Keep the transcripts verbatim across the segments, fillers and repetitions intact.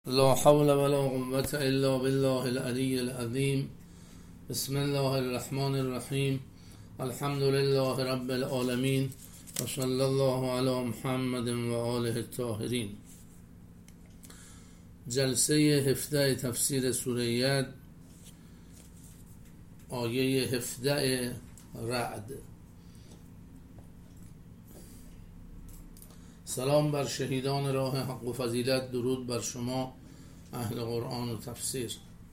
لا حول ولا قوة الا بالله العلی العظیم. بسم الله الرحمن الرحیم. الحمد لله رب العالمین و صلی الله علی محمد و آله الطاهرین. جلسه هفده تفسیر سوره ید، آیه هفده رعد. سلام بر شهیدان راه حق و فضیلت، درود بر شما اهل قرآن و تفسیر.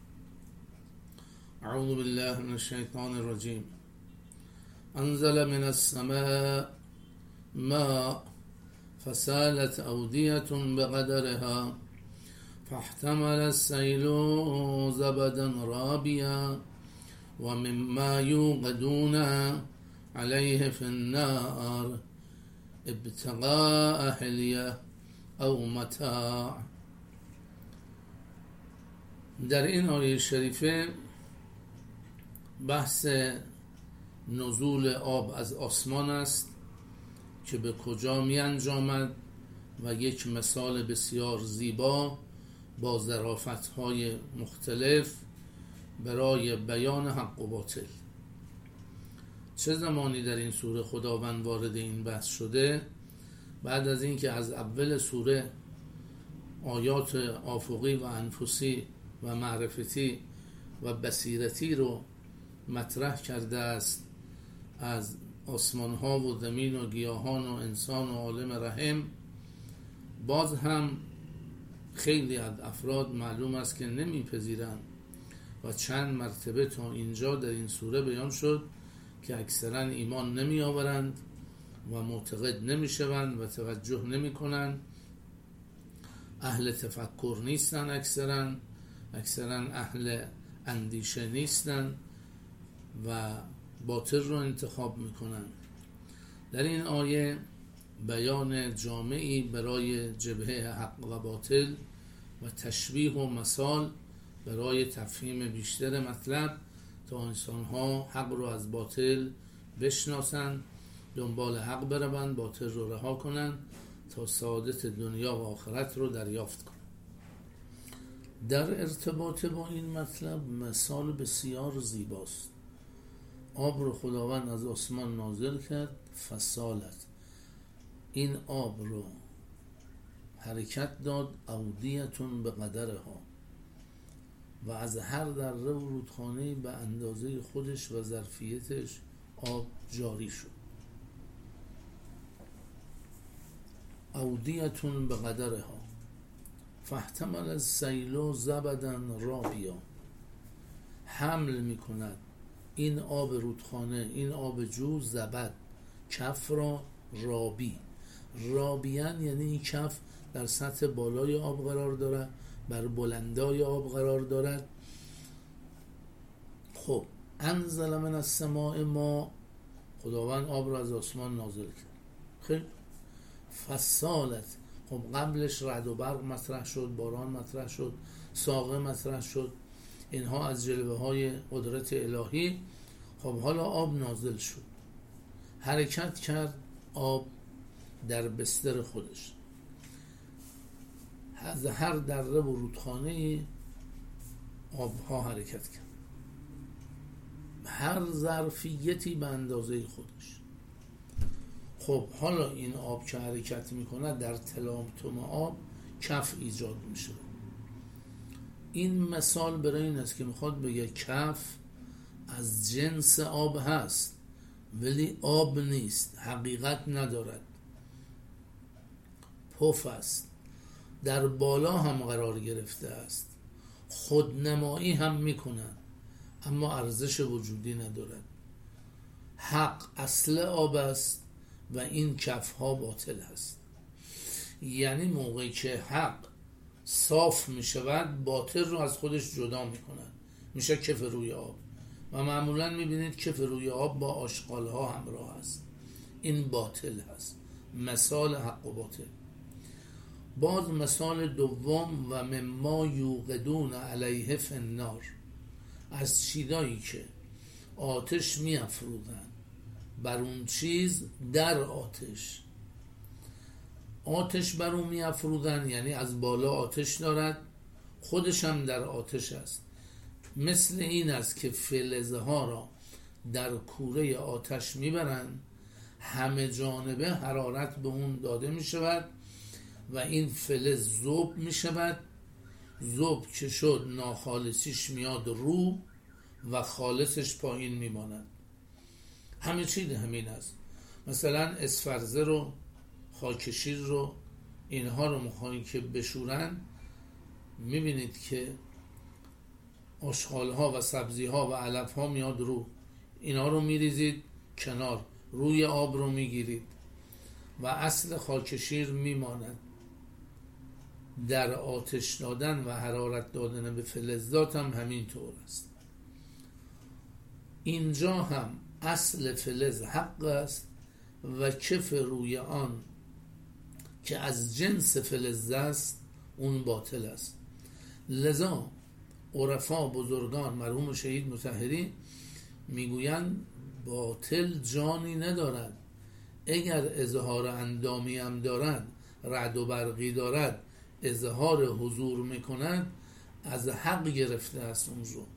اعوذ بالله من الشیطان الرجیم. انزل من السماء ماء فسالت اودیة بقدرها فاحتمل السیل زبدا رابیا ومما یوقدون علیه فی النار ابتغاء حلیه او متاع. در این آیه شریفه بحث نزول آب از آسمان است که به کجا می انجامد و یک مثال بسیار زیبا با ظرافت‌های مختلف برای بیان حق و باطل. چه زمانی در این سوره خداوند وارد این بحث شده؟ بعد از اینکه از اول سوره آیات آفقی و انفسی و معرفتی و بصیرتی رو مطرح کرده است، از آسمان ها و زمین و گیاهان و انسان و عالم رحم، باز هم خیلی از افراد معلوم است که نمیپذیرند و چند مرتبه تا اینجا در این سوره بیان شد که اکثرا ایمان نمی آورند و معتقد نمی شوند و توجه نمی کنند. اهل تفکر نیستن، اکثرا اکثرا اهل اندیشه نیستن و باطل رو انتخاب می کنند. در این آیه بیان جامعی برای جبهه حق و باطل و تشبیه و مثال برای تفهیم بیشتر مطلب تا انسان‌ها حق رو از باطل بشناسند، دنبال حق بروند، باطل رو رها کنند تا سعادت دنیا و آخرت رو دریافت کنند. در ارتباط با این مطلب مثال بسیار زیباست. آب رو خداوند از آسمان نازل کرد، فسالت، این آب رو حرکت داد، اودیتون به قدرها، و از هر دره و رودخانه به اندازه خودش و ظرفیتش آب جاری شد. اودیتون به قدرها فاحتمل السیل زبدا رابیا، حمل می کند این آب رودخانه، این آب جو، زبد، کف را رابی. رابیان یعنی این کف در سطح بالای آب قرار دارد، بر بلندای آب قرار دارد. خب انزل من السماء ما، خداوند آب را از آسمان نازل کرد. خیلی فسالت، خب قبلش رعد و برق مطرح شد، باران مطرح شد، ساقه مطرح شد، اینها از جلوه های قدرت الهی. خب حالا آب نازل شد، حرکت کرد آب در بستر خودش، از هر دره و رودخانه آبها حرکت کرد، هر ظرفیتی به اندازه خودش. خب حالا این آب که حرکت میکنه در تلاطم آب کف ایجاد میشه. این مثال برای این است که میخواد بگه کف از جنس آب هست ولی آب نیست، حقیقت ندارد، پف است، در بالا هم قرار گرفته است، خودنمایی هم میکنن اما ارزش وجودی ندارد. حق اصل آب است و این کف ها باطل است. یعنی موقعی که حق صاف می شود، باطل رو از خودش جدا می کند، میشه کف روی آب، و معمولا می بینید کف روی آب با آشغال ها همراه است. این باطل هست، مثال حق و باطل. باز مثال دوم، و مما یوقدون علیه فی النار، از چیزایی که آتش می افروزند بر اون چیز در آتش. آتش بر اون می افروزند یعنی از بالا آتش دارد خودش هم در آتش است. مثل این است که فلزه ها را در کوره آتش میبرند، همه جانبه حرارت به اون داده می شود و این فلز ذوب می شود. ذوب که شد ناخالصیش میاد رو و خالصش پایین میماند. همه چیز همین است. مثلا اسفرزه رو، خاکشیر رو، اینها رو میخواین که بشورن، میبینید که آشغال ها و سبزی ها و علف ها میاد رو، اینا رو میریزید کنار، روی آب رو میگیرید و اصل خاکشیر میماند. در آتش دادن و حرارت دادن به فلزات هم همین طور است. اینجا هم اصل فلز حق است و کف روی آن که از جنس فلز است اون باطل است. لذا عرفا بزرگان مرحوم شهید مطهری میگویند باطل جانی ندارد، اگر اظهار اندامی هم دارد، رعد و برقی دارد، اظهار حضور میکند، از حق گرفته است اون رو.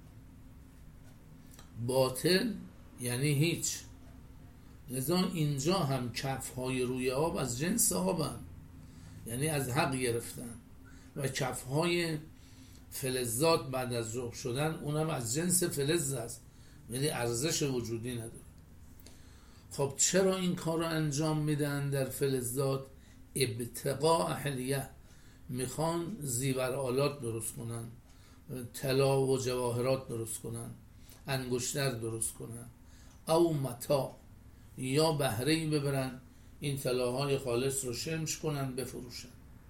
باطل یعنی هیچ. لذا اینجا هم کفهای روی آب از جنس آبن، یعنی از حق گرفتن، و کفهای فلزات بعد از ذوب شدن اونم از جنس فلز است، یعنی ارزش وجودی نداره. خب چرا این کار رو انجام میدن در فلزات؟ ابتقاء حلیه، میخوان زیورآلات درست کنن، طلا و جواهرات درست کنن، انگشتر درست کنن، او متاع، یا بهره‌ای ببرن این طلاهای خالص رو شمش کنن بفروشن.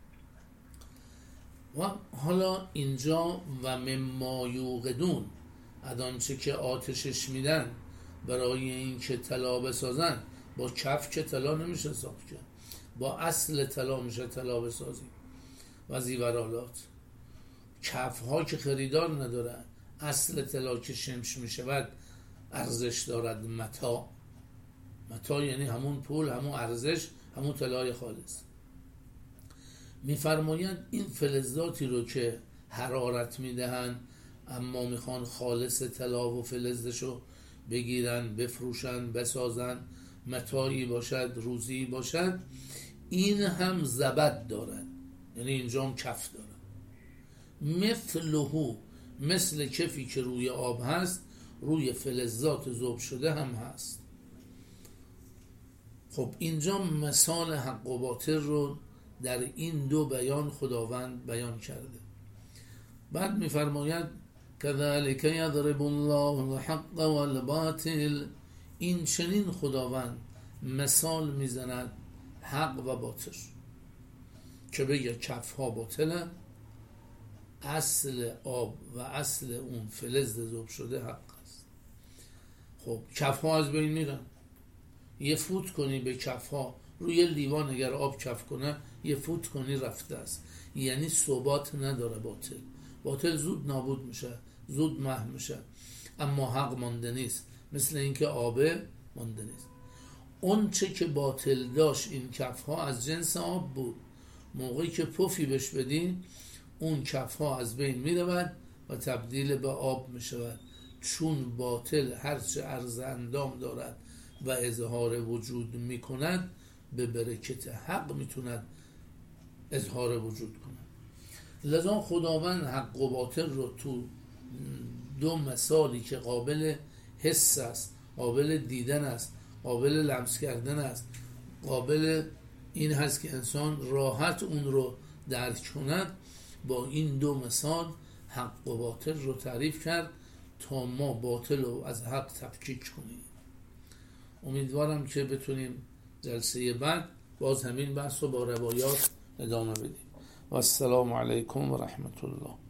و حالا اینجا و مما یوقدون، ادانچه که آتشش میدن برای این که طلا بسازن، با کف که طلا نمیشه ساخت کرد، با اصل طلا میشه طلا بسازی و زیورآلات. کف ها که خریدار نداره، اصل طلا که شمش میشود ارزش دارد. متاع، متاع یعنی همون پول، همون ارزش، همون طلای خالص. میفرماید این فلزاتی رو که حرارت میدهن اما میخوان خالص طلا و فلزشو بگیرن بفروشن بسازن، متاعی باشد، روزی باشد، این هم زبد دارد، یعنی اینجا هم کف دارد. مثلهو، مثل کفی که روی آب هست، روی فلزات ذوب شده هم هست. خب اینجا مثال حق و باطل رو در این دو بیان خداوند بیان کرده. بعد میفرماید کذالک یضرب الله الحق والباطل، این چنین خداوند مثال میزند حق و باطل، که بگه کف ها باطله، اصل آب و اصل اون فلز ذوب شده حق است. خب کف ها از بین میرن، یه فوت کنی به کف ها، روی لیوان اگر آب کف کنه یه فوت کنی رفته است، یعنی ثبات نداره. باطل باطل زود نابود میشه، زود محو میشه، اما حق مانده نیست، مثل اینکه آبه مانده نیست. اون چه که باطل داشت این کف ها از جنس آب بود، موقعی که پفی بش بدی اون کف ها از بین میرود و تبدیل به آب میشود، چون باطل هرچه عرض اندام دارد و اظهار وجود میکند به برکت حق میتوند اظهار وجود کند. لذا خداوند حق و باطل رو تو دو مثالی که قابل حس است، قابل دیدن است، قابل لمس کردن است، قابل این هست که انسان راحت اون رو درک کند، با این دو مثال حق و باطل رو تعریف کرد تا ما باطل رو از حق تفکیک کنیم. امیدوارم که بتونیم جلسه بعد باز همین بحث رو با روایات ادامه بدیم. و السلام علیکم و رحمت الله.